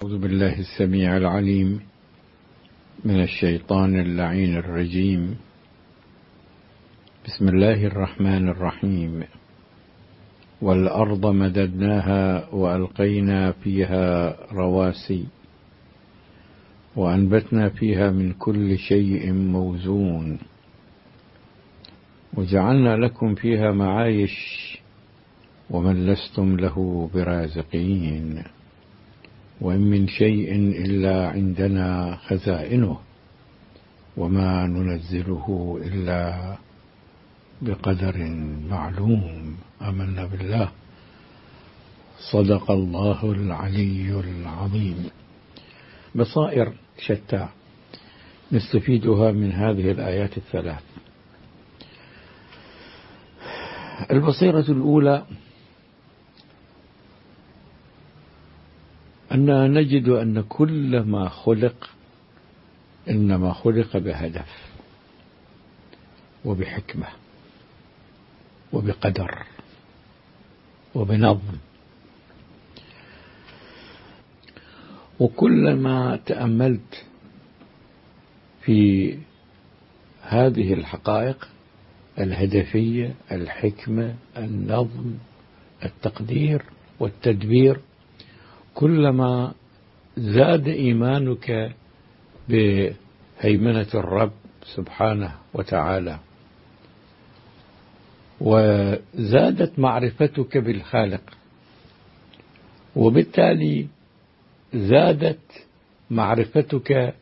أعوذ بالله السميع العليم من الشيطان اللعين الرجيم. بسم الله الرحمن الرحيم. والأرض مددناها وألقينا فيها رواسي وأنبتنا فيها من كل شيء موزون وجعلنا لكم فيها معايش ومن لستم له برازقين وإن من شيء إلا عندنا خزائنه وما ننزله إلا بقدر معلوم. آمنا بالله. صدق الله العلي العظيم. بصائر شتى نستفيدها من هذه الآيات الثلاث. البصيرة الأولى أننا نجد أن كل ما خلق إنما خلق بهدف وبحكمة وبقدر وبنظم، وكلما تأملت في هذه الحقائق الهدفية، الحكمة، النظم، التقدير والتدبير، كلما زاد إيمانك بهيمنة الرب سبحانه وتعالى، وزادت معرفتك بالخالق، وبالتالي زادت معرفتك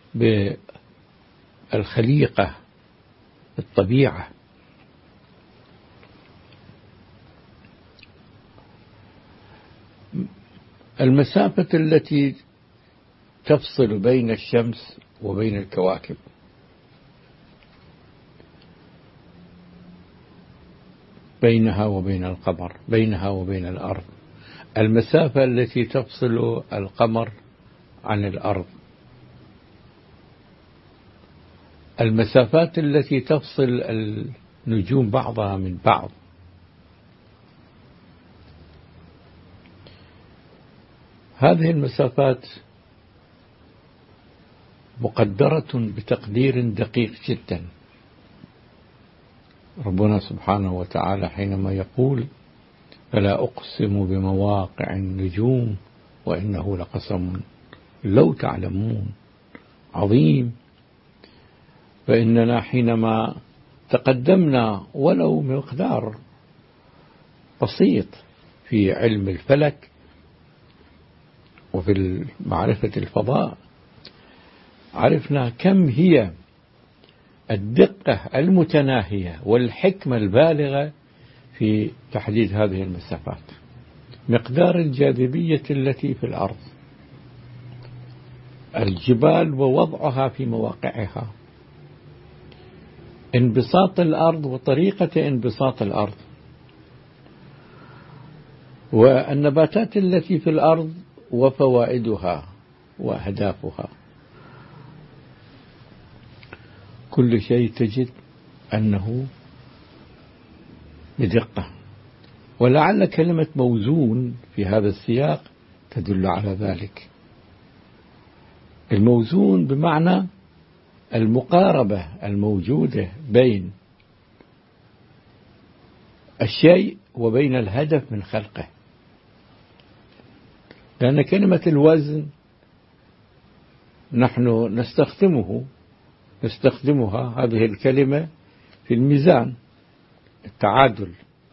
بالخليقة، الطبيعة. المسافة التي تفصل بين الشمس وبين الكواكب، بينها وبين القمر، بينها وبين الأرض، المسافة التي تفصل القمر عن الأرض، المسافات التي تفصل النجوم بعضها من بعض، هذه المسافات مقدرة بتقدير دقيق جدا. ربنا سبحانه وتعالى حينما يقول: فلا أقسم بمواقع النجوم وإنه لقسم لو تعلمون عظيم. فإننا حينما تقدمنا ولو مقدار بسيط في علم الفلك وفي معرفة الفضاء، عرفنا كم هي الدقة المتناهية والحكمة البالغة في تحديد هذه المسافات. مقدار الجاذبية التي في الأرض، الجبال ووضعها في مواقعها، انبساط الأرض وطريقة انبساط الأرض، والنباتات التي في الأرض وفوائدها وأهدافها. كل شيء تجد أنه بدقة، ولعل كلمة موزون في هذا السياق تدل على ذلك. الموزون بمعنى المقاربة الموجودة بين الشيء وبين الهدف من خلقه، لأن كلمة الوزن نحن نستخدمها هذه الكلمة في الميزان، التعادل،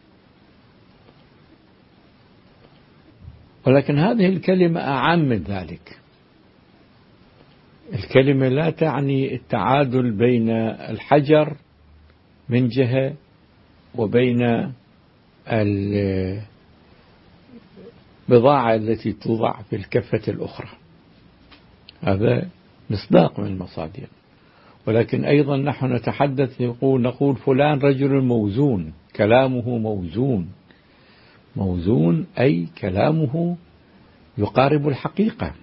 ولكن هذه الكلمة أعم من ذلك. الكلمة لا تعني التعادل بين الحجر من جهة وبين البضاعة التي توضع في الكفة الأخرى، هذا مصداق من المصادر. ولكن أيضا نحن نتحدث نقول فلان رجل موزون، كلامه موزون. موزون أي كلامه يقارب الحقيقة.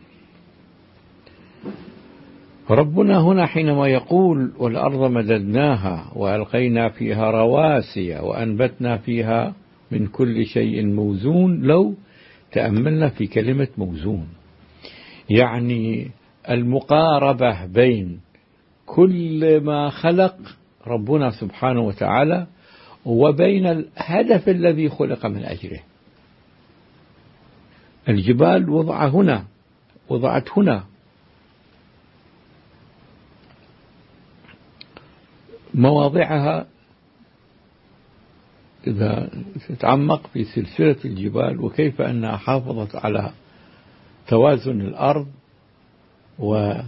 ربنا هنا حينما يقول والأرض مددناها وألقينا فيها رواسي وأنبتنا فيها من كل شيء موزون، لو تأملنا في كلمة موزون، يعني المقاربة بين كل ما خلق ربنا سبحانه وتعالى وبين الهدف الذي خلق من أجله. الجبال وضعت هنا مواضعها. إذا تتعمق في سلسلة الجبال وكيف أنها حافظت على توازن الأرض وأبقت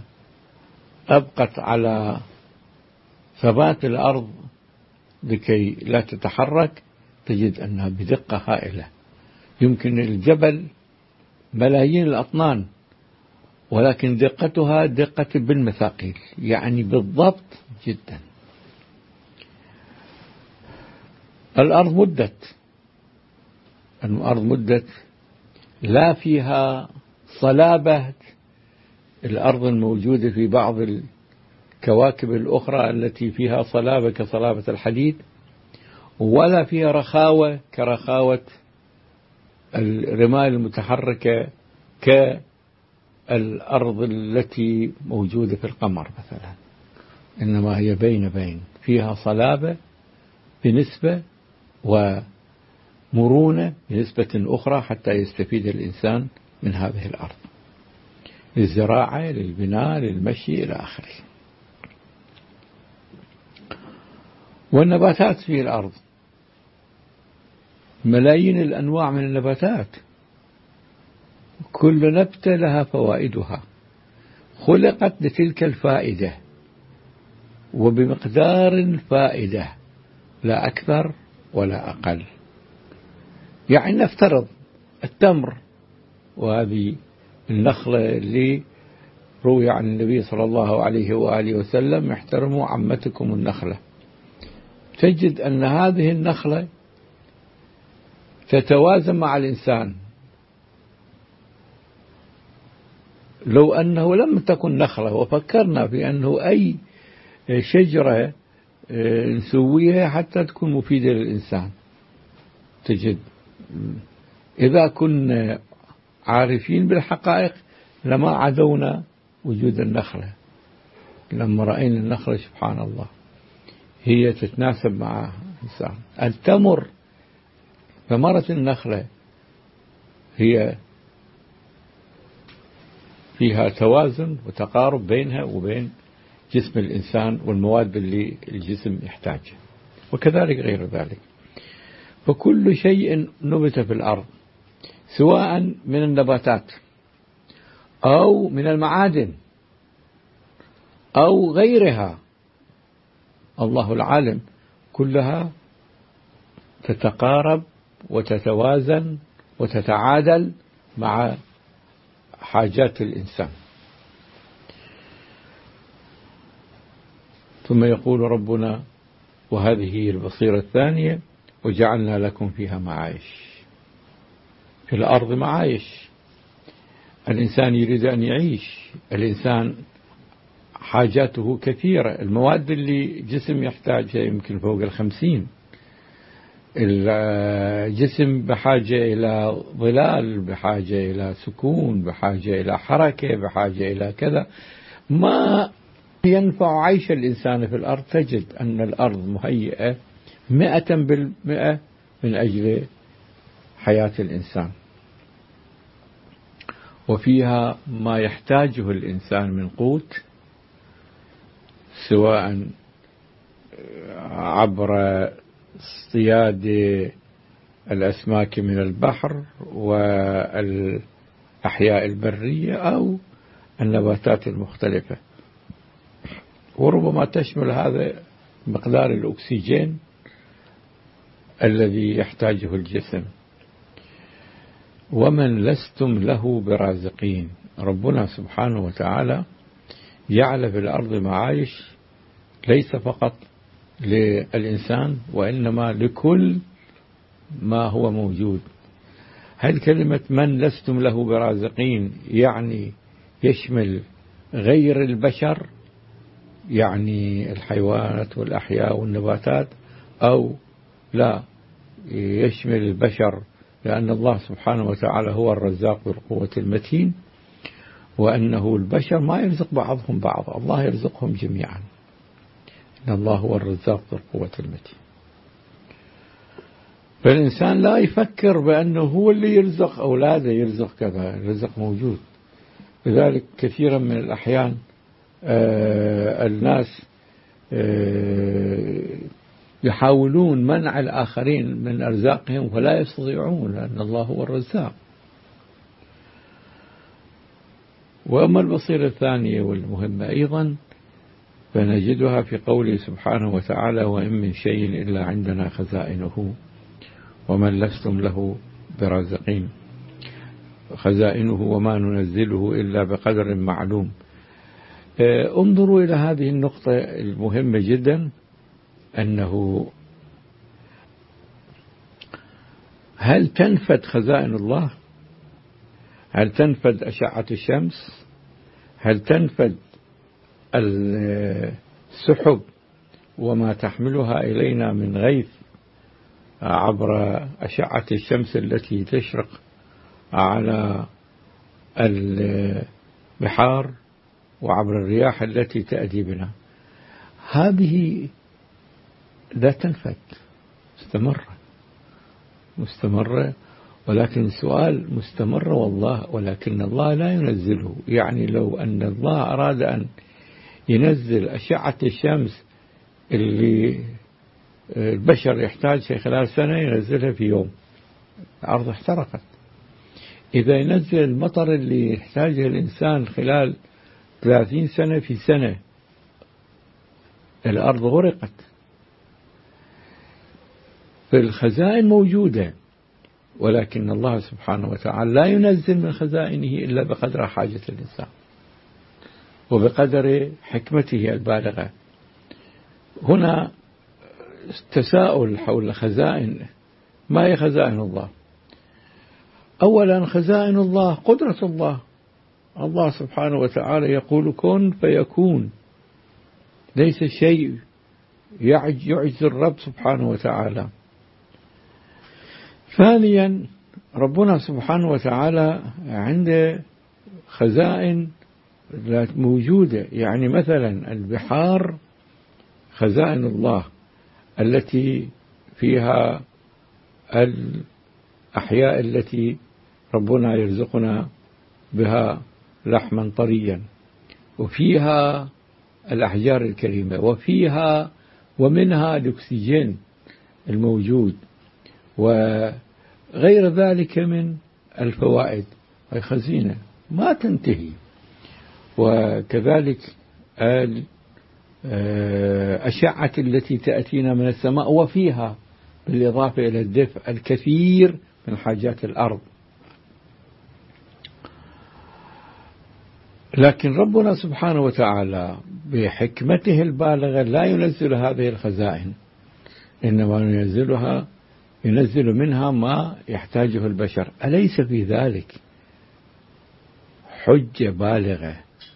على ثبات الأرض لكي لا تتحرك، تجد أنها بدقة هائلة. يمكن الجبل ملايين الأطنان، ولكن دقتها دقة بالمثاقيل، يعني بالضبط جدا. الأرض مدت لا فيها صلابة الأرض الموجودة في بعض الكواكب الأخرى التي فيها صلابة كصلابة الحديد، ولا فيها رخاوة كرخاوة الرمال المتحركة كالأرض التي موجودة في القمر مثلا، إنما هي بين فيها صلابة بنسبة ومرونة بنسبة أخرى حتى يستفيد الإنسان من هذه الأرض للزراعة، للبناء، للمشي إلى آخره. والنباتات في الأرض ملايين الأنواع من النباتات، كل نبتة لها فوائدها، خلقت لتلك الفائدة وبمقدار الفائدة لا أكثر ولا أقل. يعني نفترض التمر، وهذه النخلة اللي روي عن النبي صلى الله عليه وآله وسلم: احترموا عمتكم النخلة. تجد أن هذه النخلة تتوازن مع الإنسان. لو أنه لم تكن نخلة وفكرنا في أنه أي شجرة نسويها حتى تكون مفيدة للإنسان، تجد إذا كنا عارفين بالحقائق لما عدونا وجود النخلة. لما رأينا النخلة سبحان الله هي تتناسب مع الإنسان. التمر ثمرة النخلة هي فيها توازن وتقارب بينها وبين جسم الإنسان والمواد اللي الجسم يحتاجها، وكذلك غير ذلك. فكل شيء نبت في الأرض سواء من النباتات أو من المعادن أو غيرها، الله العالم، كلها تتقارب وتتوازن وتتعادل مع حاجات الإنسان. ثم يقول ربنا: وهذه هي البصيرة الثانية وجعلنا لكم فيها معايش. في الأرض معايش، الإنسان يريد أن يعيش، الإنسان حاجاته كثيرة، المواد اللي جسم يحتاجها يمكن فوق 50. الجسم بحاجة إلى ظلال، بحاجة إلى سكون، بحاجة إلى حركة، بحاجة إلى كذا. ما ينفع عيش الإنسان في الأرض. تجد أن الأرض مهيئة 100% من أجل حياة الإنسان، وفيها ما يحتاجه الإنسان من قوت، سواء عبر اصطياد الأسماك من البحر والأحياء البرية أو النباتات المختلفة. وربما تشمل هذا مقدار الأكسجين الذي يحتاجه الجسم. ومن لستم له برازقين. ربنا سبحانه وتعالى جعل في الأرض معايش ليس فقط للإنسان وإنما لكل ما هو موجود. هذه كلمة من لستم له برازقين يعني يشمل غير البشر، يعني الحيوانات والأحياء والنباتات، أو لا يشمل البشر، لأن الله سبحانه وتعالى هو الرزاق بالقوة المتين. وأنه البشر ما يرزق بعضهم بعض، الله يرزقهم جميعا، إن الله هو الرزاق ذو القوة المتين. فالإنسان لا يفكر بأنه هو اللي يرزق أولاده، يرزق كذا، الرزق موجود. لذلك كثيرا من الأحيان الناس يحاولون منع الآخرين من أرزاقهم ولا يستطيعون، لأن الله هو الرزاق. وأما البصيرة الثانية والمهمة أيضا فنجدها في قوله سبحانه وتعالى: وإن من شيء إلا عندنا خزائنه ومن لستم له برازقين، خزائنه وما ننزله إلا بقدر معلوم. انظروا إلى هذه النقطة المهمة جدا، أنه هل تنفد خزائن الله؟ هل تنفد أشعة الشمس؟ هل تنفد السحب وما تحملها إلينا من غيث عبر أشعة الشمس التي تشرق على البحار وعبر الرياح التي تأتي بنا؟ هذه لا تنفد، مستمرة، ولكن السؤال مستمرة والله، ولكن الله لا ينزله. يعني لو أن الله أراد أن ينزل أشعة الشمس اللي البشر يحتاجها خلال سنة ينزلها في يوم، الأرض احترقت. إذا ينزل المطر اللي يحتاجه الإنسان خلال 30 سنة في سنة، الأرض غرقت. فالخزائن موجودة، ولكن الله سبحانه وتعالى لا ينزل من خزائنه إلا بقدر حاجة الإنسان وبقدر حكمته البالغة. هنا تساؤل حول خزائن. ما هي خزائن الله؟ أولا خزائن الله قدرة الله. الله سبحانه وتعالى يقول كن فيكون، ليس شيء يعجز الرب سبحانه وتعالى. ثانيا ربنا سبحانه وتعالى عنده خزائن موجودة، يعني مثلا البحار خزائن الله التي فيها الأحياء التي ربنا يرزقنا بها لحما طريا، وفيها الأحجار الكريمة، وفيها ومنها الأكسجين الموجود، وغير ذلك من الفوائد. هي خزينة ما تنتهي. وكذلك الأشعة التي تأتينا من السماء، وفيها بالإضافة إلى الدفء الكثير من حاجات الأرض. لكن ربنا سبحانه وتعالى بحكمته البالغة لا ينزل هذه الخزائن، إنما ينزل منها ما يحتاجه البشر. أليس في ذلك حجة بالغة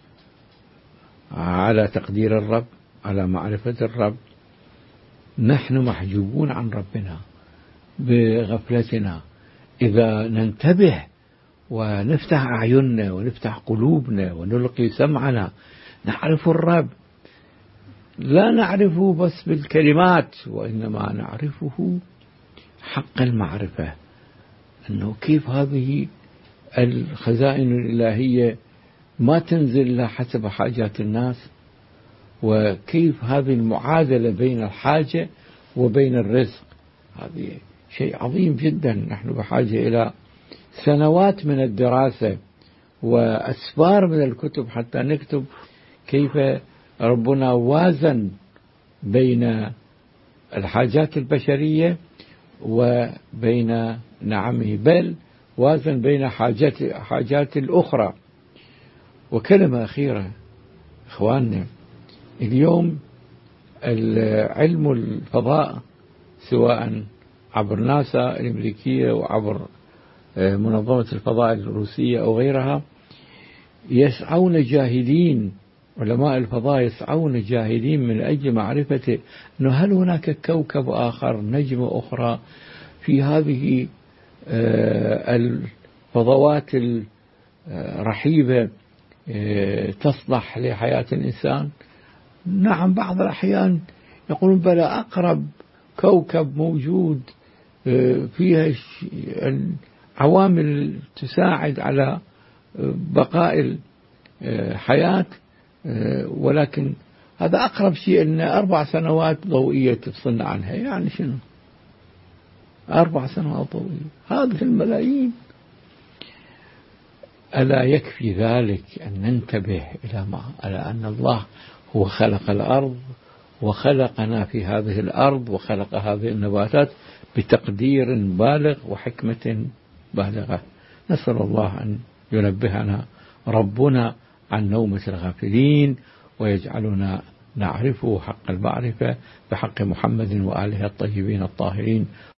على تقدير الرب، على معرفة الرب؟ نحن محجوبون عن ربنا بغفلتنا. إذا ننتبه ونفتح أعيننا ونفتح قلوبنا ونلقي سمعنا نعرف الرب. لا نعرفه بس بالكلمات، وإنما نعرفه حق المعرفة، أنه كيف هذه الخزائن الإلهية ما تنزل إلا حسب حاجات الناس، وكيف هذه المعادلة بين الحاجة وبين الرزق. هذه شيء عظيم جدا. نحن بحاجة إلى سنوات من الدراسة وأسفار من الكتب حتى نكتب كيف ربنا وازن بين الحاجات البشرية وبين نعمه، بل وازن بين حاجات الأخرى. وكلمة أخيرة إخواننا، اليوم علم الفضاء سواء عبر ناسا الأمريكية وعبر منظمة الفضاء الروسية أو غيرها يسعون جاهدين، علماء الفضاء يسعون جاهدين من أجل معرفة أنه هل هناك كوكب آخر، نجمة أخرى في هذه الفضوات الرحيبة تصلح لحياة الإنسان؟ نعم، بعض الأحيان يقولون بلى أقرب كوكب موجود فيها عوامل تساعد على بقاء الحياة، ولكن هذا أقرب شيء أن 4 سنوات ضوئية تفصلنا عنها. يعني شنو 4 سنوات ضوئية؟ هذه الملايين. ألا يكفي ذلك أن ننتبه إلى أن الله هو خلق الأرض وخلقنا في هذه الأرض وخلق هذه النباتات بتقدير بالغ وحكمة بالغة. نسأل الله أن ينبهنا ربنا عن نومة الغافلين ويجعلنا نعرفه حق المعرفة بحق محمد وآله الطيبين الطاهرين.